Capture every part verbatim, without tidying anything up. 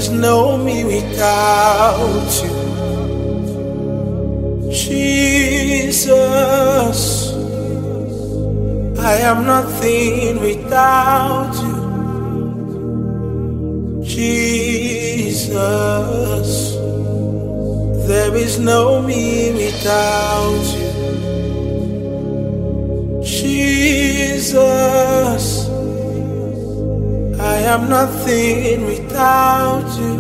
is no me without you. Jesus, I am nothing without you. Jesus, there is no me without you. Jesus, I am nothing without you.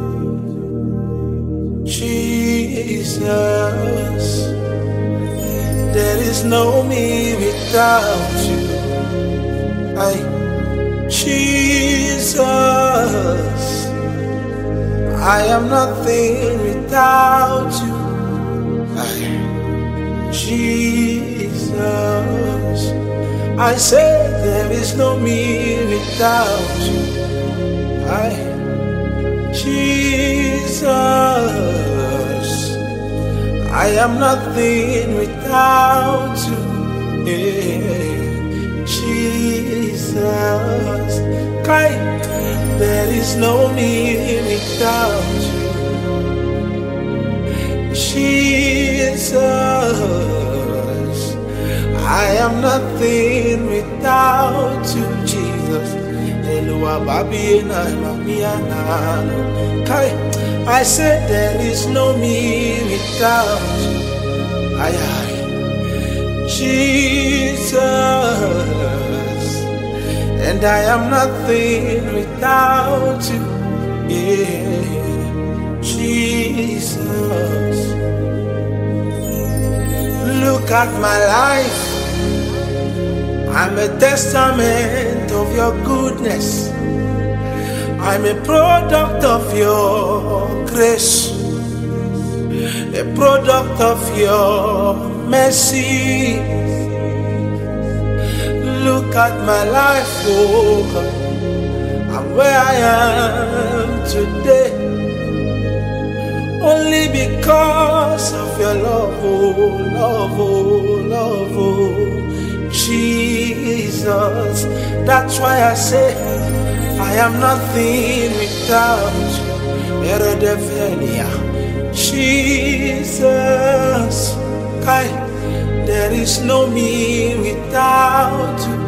Jesus, there is no me without you. I, Jesus, I am nothing without you. I, Jesus, I say there is no me without you. I, Jesus, I am nothing without you. Yeah. Jesus, Kai, there is no me without you. Jesus, I am nothing without you. Jesus, Kai, I said there is no me without you. Aye, aye. Jesus, and I am nothing without you. Yeah, Jesus, look at my life. I'm a testament of your goodness. I'm a product of your grace, a product of your mercy. Look at my life, oh God. I'm where I am today, only because of your love, oh love, oh love, oh Jesus. That's why I say I am nothing without you. Jesus, Kai, there is no me without you.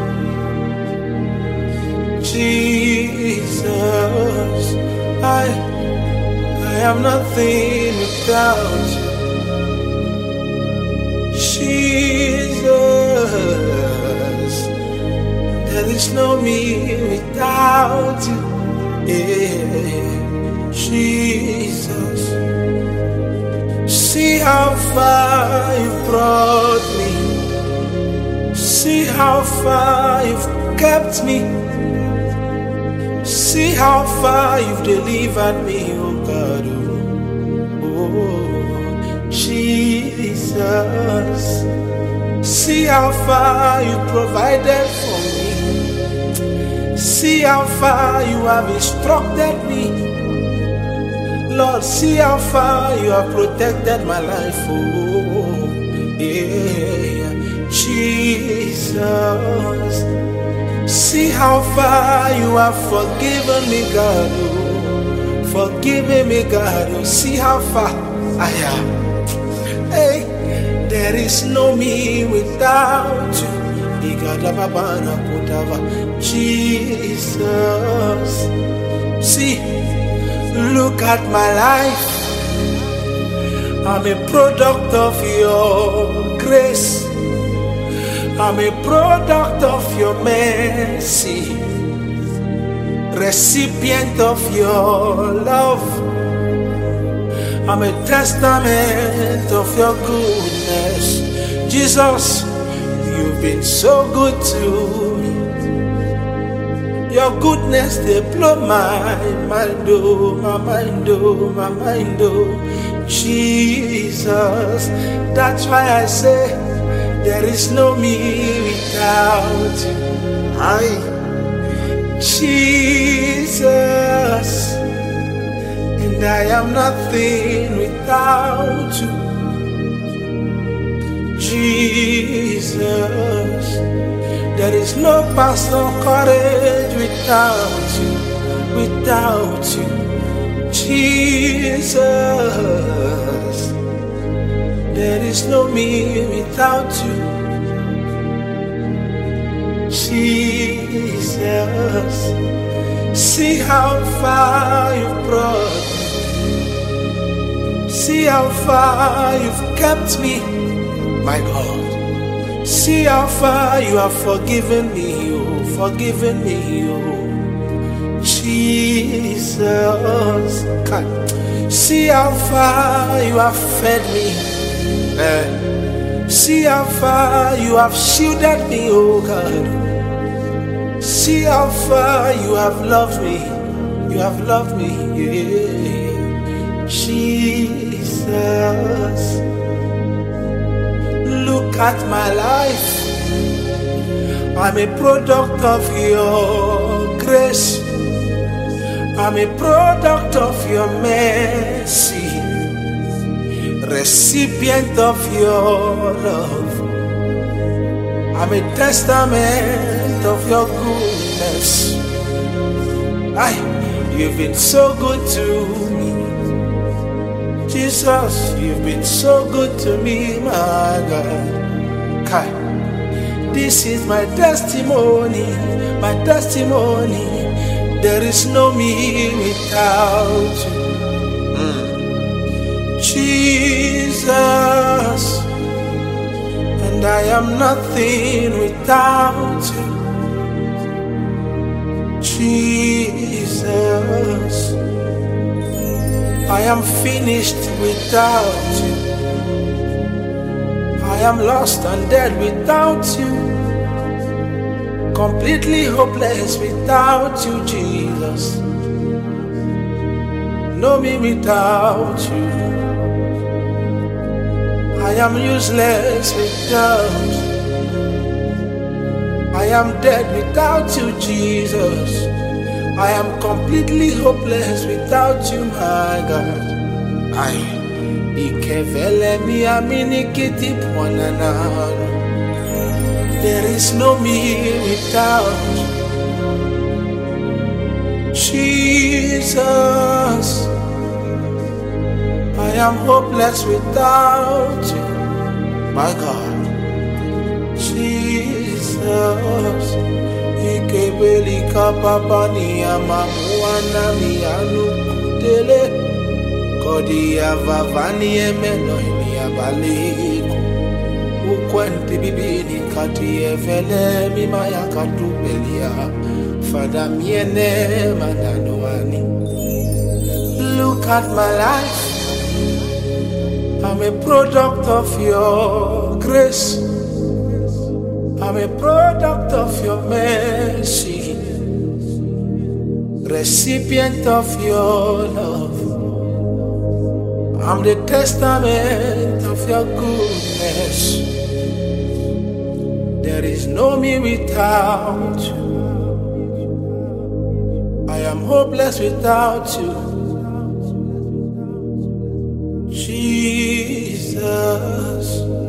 Jesus, I, I am nothing without you. Jesus, there is no me without you. Yeah, Jesus, see how far you've brought me. See how far you've kept me. See how far you've delivered me, oh God. Oh, oh Jesus, see how far you provided for me. See how far you have instructed me. Lord, see how far you have protected my life. Oh, yeah, Jesus, see how far you have forgiven me, God. Oh, forgiven me, God. Oh, see how far I am. Hey, there is no me without you. Jesus, see, look at my life. I'm a product of your grace. I'm a product of your mercy, recipient of your love. I'm a testament of your goodness. Jesus, you've been so good to me. Your goodness, they blow my mind, oh, my mind, oh, my mind, oh. Jesus, that's why I say there is no me without you. I, Jesus, and I am nothing without you. Jesus, there is no personal courage without you, without you. Jesus, there is no me without you. Jesus, see how far you've brought me. See how far you've kept me, my God. See how far you have forgiven me, oh, forgiven me, oh. Jesus, God. See how far you have fed me. Eh. See how far you have shielded me, oh God. See how far you have loved me. You have loved me, yeah. Jesus, look at my life. I'm a product of your grace. I'm a product of your mercy, recipient of your love. I'm a testament of your goodness. Aye, you've been so good to me. Jesus, you've been so good to me, my God. Kai. This is my testimony, my testimony. There is no me without you. Mm. Jesus, and I am nothing without you. Jesus, I am finished without you. I am lost and dead without you. Completely hopeless without you, Jesus. Know me without you. I am useless without you. I am dead without you, Jesus. I am completely hopeless without you, my God. I ikevele mi aminikiti pwanana. There is no me without you. Jesus, I am hopeless without you, my God. Jesus, ikebeli kapapa ni amamuana mi anukutele kodi avavani emeno ni abaliku. Ukwenti bibini kati evele mima ya katubelia fada miene mananoani. Look at my life. I'm a product of your grace. I'm a product of your mercy, recipient of your love. I'm the testament of your goodness. There is no me without you. I am hopeless without you. Jesus.